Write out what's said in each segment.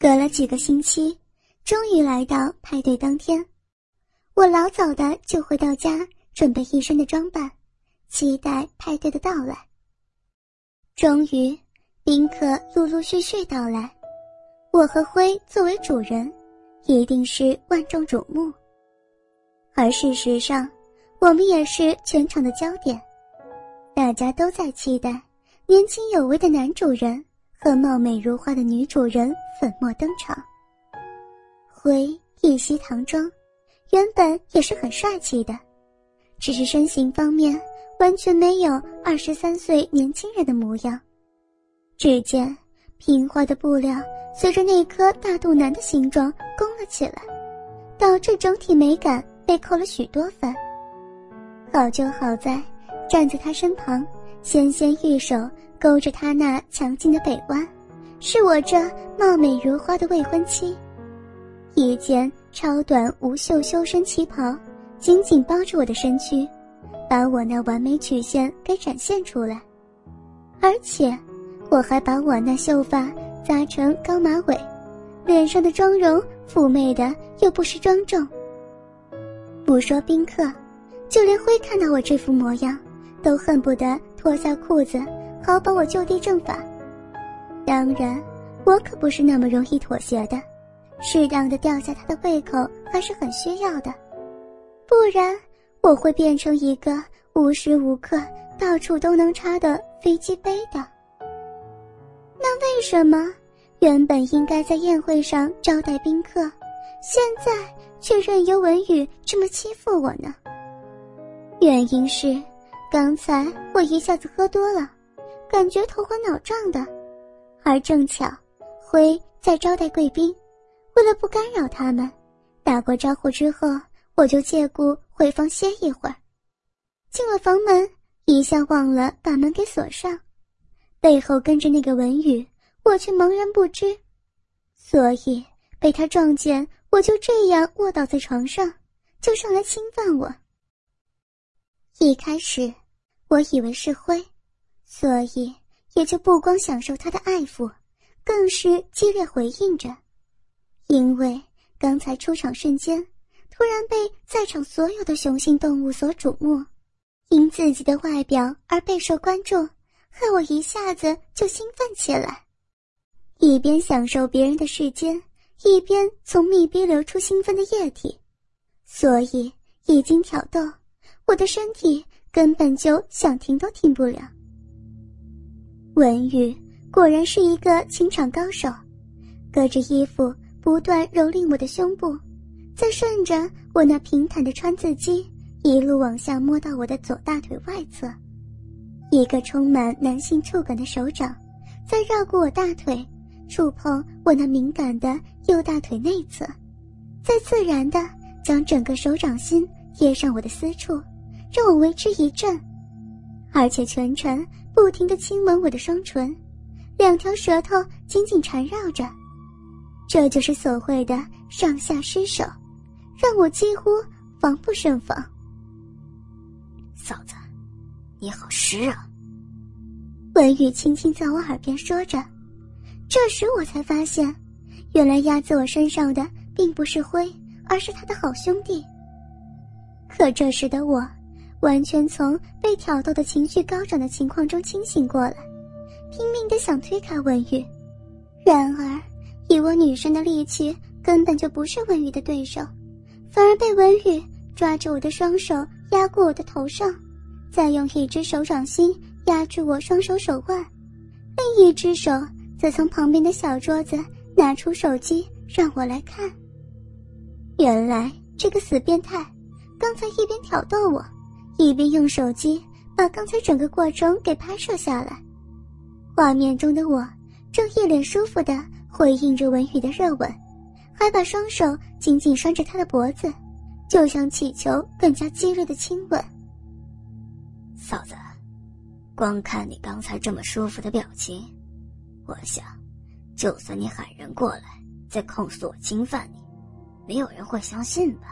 隔了几个星期，终于来到派对当天。我老早的就回到家，准备一身的装扮，期待派对的到来。终于，宾客陆陆续续到来，我和辉作为主人，一定是万众瞩目。而事实上，我们也是全场的焦点，大家都在期待年轻有为的男主人和貌美如花的女主人粉墨登场。辉一袭唐装，原本也是很帅气的，只是身形方面完全没有23岁年轻人的模样。只见平滑的布料随着那颗大肚腩的形状弓了起来，导致整体美感被扣了许多分。好就好在站在他身旁，纤纤玉手勾着他那强劲的北弯，是我这貌美如花的未婚妻。一件超短无袖修身旗袍紧紧包住我的身躯，把我那完美曲线给展现出来。而且我还把我那秀发扎成高马尾，脸上的妆容妩媚的又不失庄重。不说宾客，就连辉看到我这副模样，都恨不得脱下裤子，好把我就地正法。当然，我可不是那么容易妥协的，适当的吊下他的胃口还是很需要的，不然我会变成一个无时无刻到处都能插的飞机杯的。那为什么原本应该在宴会上招待宾客，现在却任由文宇这么欺负我呢？原因是刚才我一下子喝多了，感觉头昏脑胀的，而正巧辉在招待贵宾，为了不干扰他们，打过招呼之后，我就借故回房歇一会儿。进了房门，一下忘了把门给锁上，背后跟着那个文宇，我却茫然不知，所以被他撞见我就这样卧倒在床上，就上来侵犯我。一开始我以为是辉，所以也就不光享受他的爱抚，更是激烈回应着。因为刚才出场瞬间，突然被在场所有的雄性动物所瞩目，因自己的外表而备受关注，害我一下子就兴奋起来，一边享受别人的世间，一边从密闭流出兴奋的液体，所以一经挑逗，我的身体根本就想停都停不了。文宇果然是一个情场高手，隔着衣服不断蹂躏我的胸部，再顺着我那平坦的川字肌一路往下摸到我的左大腿外侧，一个充满男性触感的手掌再绕过我大腿，触碰我那敏感的右大腿内侧，再自然地将整个手掌心贴上我的私处，让我为之一振，而且全程不停地亲吻我的双唇，两条舌头紧紧缠绕着。这就是所谓的上下失手，让我几乎防不胜防。 嫂子，你好湿啊。 文宇轻轻在我耳边说着，这时我才发现，原来压在我身上的并不是辉，而是他的好兄弟。可这时的我完全从被挑逗的情绪高涨的情况中清醒过来，拼命地想推开文宇，然而以我女生的力气根本就不是文宇的对手，反而被文宇抓着我的双手压过我的头上，再用一只手掌心压住我双手手腕，另一只手则从旁边的小桌子拿出手机让我来看。原来这个死变态刚才一边挑逗我，一边用手机把刚才整个过程给拍摄下来。画面中的我正一脸舒服地回应着文宇的热吻，还把双手紧紧拴着他的脖子，就像祈求更加激烈的亲吻。 嫂子，光看你刚才这么舒服的表情，我想就算你喊人过来再控诉我侵犯你，没有人会相信吧。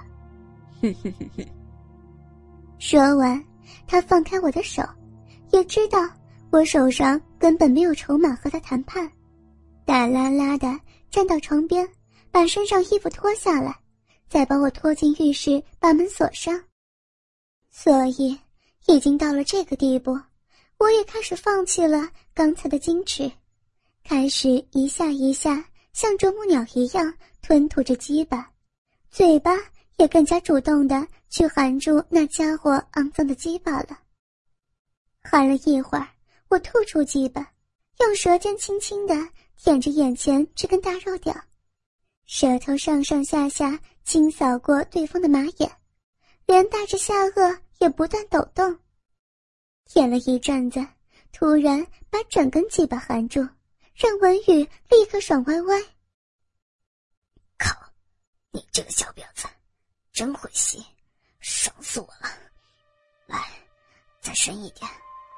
说完，他放开我的手，也知道我手上根本没有筹码和他谈判，大啦啦的站到床边，把身上衣服脱下来，再把我拖进浴室，把门锁上。所以已经到了这个地步，我也开始放弃了刚才的矜持，开始一下一下像啄木鸟一样吞吐着鸡巴，嘴巴也更加主动地去含住那家伙肮脏的鸡巴了。含了一会儿，我吐出鸡巴，用舌尖轻轻地舔着眼前这根大肉屌，舌头上上下下轻扫过对方的马眼，连带着下颚也不断抖动。舔了一阵子，突然把整根鸡巴含住，让文宇立刻爽歪歪。 靠，你这个小婊子真会吸，爽死我了！来，再深一点。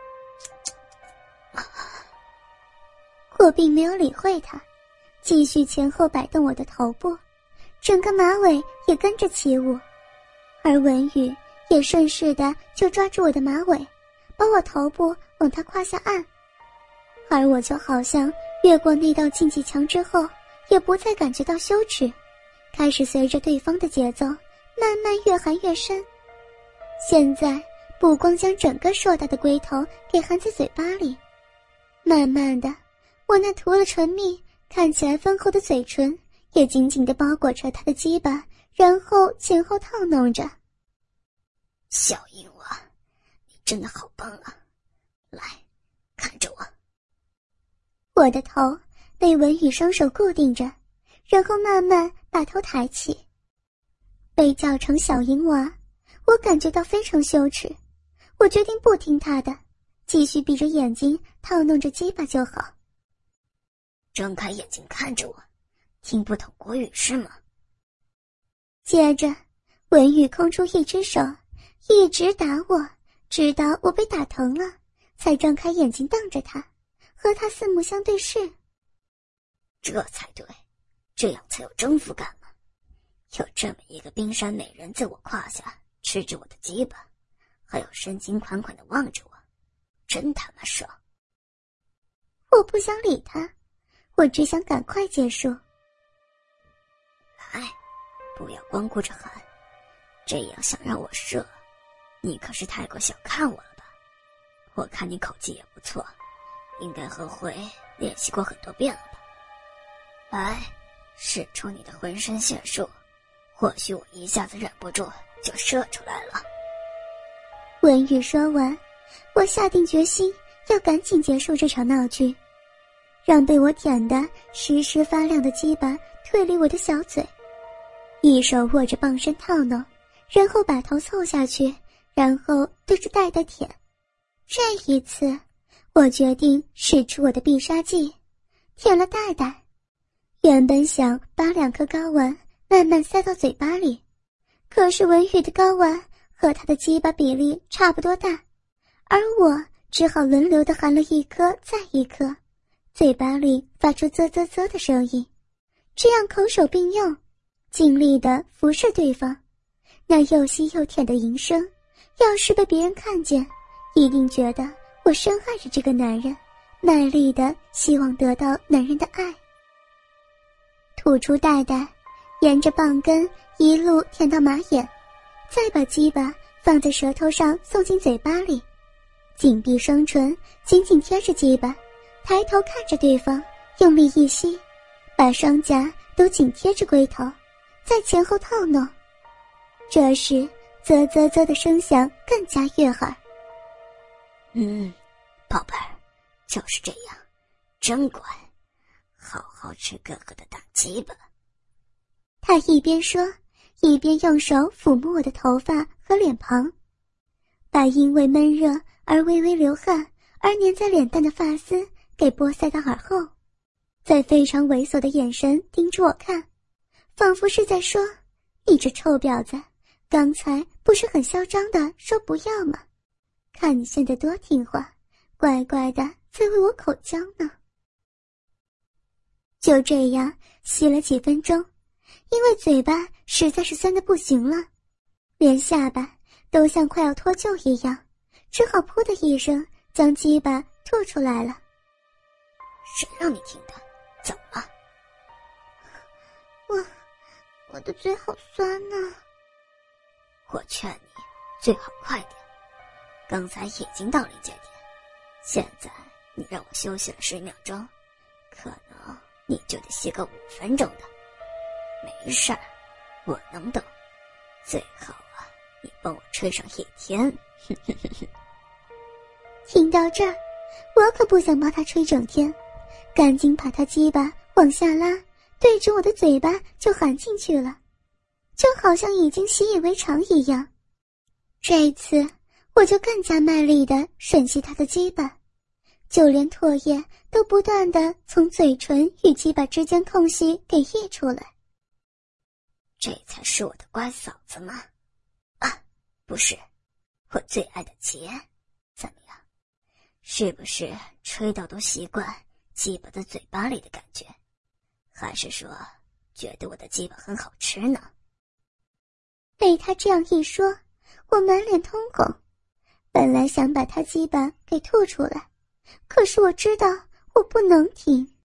我并没有理会他，继续前后摆动我的头部，整个马尾也跟着起舞，而文宇也顺势的就抓住我的马尾，把我头部往他胯下按，而我就好像越过那道禁忌墙之后，也不再感觉到羞耻，开始随着对方的节奏慢慢越含越深。现在不光将整个硕大的龟头给含在嘴巴里，慢慢的，我那涂了唇蜜看起来丰厚的嘴唇也紧紧地包裹着他的鸡巴，然后前后套弄着。 小淫娃，你真的好棒啊！来，看着我。 我的头被文宇双手固定着，然后慢慢把头抬起。被叫成小淫娃，我感觉到非常羞耻，我决定不听他的，继续闭着眼睛套弄着鸡巴就好。 睁开眼睛看着我，听不懂国语是吗？ 接着文宇空出一只手，一直打我，直到我被打疼了，才张开眼睛瞪着他，和他四目相对视。 这才对，这样才有征服感嘛！有这么一个冰山美人在我胯下吃着我的鸡巴，还有深情款款地望着我，真他妈爽！ 我不想理他，我只想赶快结束。 来，不要光顾着喊，这样想让我射，你可是太过小看我了吧？我看你口技也不错，应该和会练习过很多遍了吧？来，使出你的浑身解数，或许我一下子忍不住就射出来了。 文宇说完，我下定决心要赶紧结束这场闹剧，让被我舔得时时发亮的鸡巴退离我的小嘴，一手握着棒身套弄，然后把头凑下去，然后对着袋袋舔。这一次我决定使出我的必杀技，舔了袋袋。原本想把2颗睾丸慢慢塞到嘴巴里，可是文宇的睾丸和他的鸡巴比例差不多大，而我只好轮流地含了1颗再1颗，嘴巴里发出啧啧啧的声音，这样口手并用，尽力地服侍对方。那又吸又舔的淫声，要是被别人看见，一定觉得我深爱着这个男人，卖力地希望得到男人的爱。吐出袋袋，沿着棒根一路舔到马眼，再把鸡巴放在舌头上送进嘴巴里，紧闭双唇，紧紧贴着鸡巴，抬头看着对方，用力一吸，把双颊都紧贴着龟头，再前后套弄。这时啧啧啧的声响更加悦耳。 宝贝儿，就是这样，真乖，好好吃哥哥的大鸡巴。 他一边说，一边用手抚摸我的头发和脸庞，把因为闷热而微微流汗而粘在脸蛋的发丝给拨塞到耳后，再非常猥琐的眼神盯着我看，仿佛是在说，你这臭婊子，刚才不是很嚣张的说不要吗？看你现在多听话，乖乖的在为我口交呢。就这样吸了几分钟，因为嘴巴实在是酸得不行了，连下巴都像快要脱臼一样，只好噗的一声将鸡巴吐出来了。 谁让你听的？怎么了？ 我的嘴好酸呢。 我劝你最好快点，刚才已经到临界点，现在你让我休息了10秒钟，可能你就得吸个5分钟的。没事儿，我能等。最好啊，你帮我吹上1天。 听到这儿，我可不想帮他吹整天，赶紧把他鸡巴往下拉，对着我的嘴巴就含进去了，就好像已经习以为常一样。这一次我就更加卖力地吮吸他的鸡巴，就连唾液都不断地从嘴唇与鸡巴之间空隙给溢出来。 这才是我的乖嫂子吗？啊，不是，我最爱的姐。怎么样，是不是吹到都习惯鸡巴在嘴巴里的感觉？还是说觉得我的鸡巴很好吃呢？ 被他这样一说，我满脸通红，本来想把他鸡巴给吐出来，可是我知道我不能停。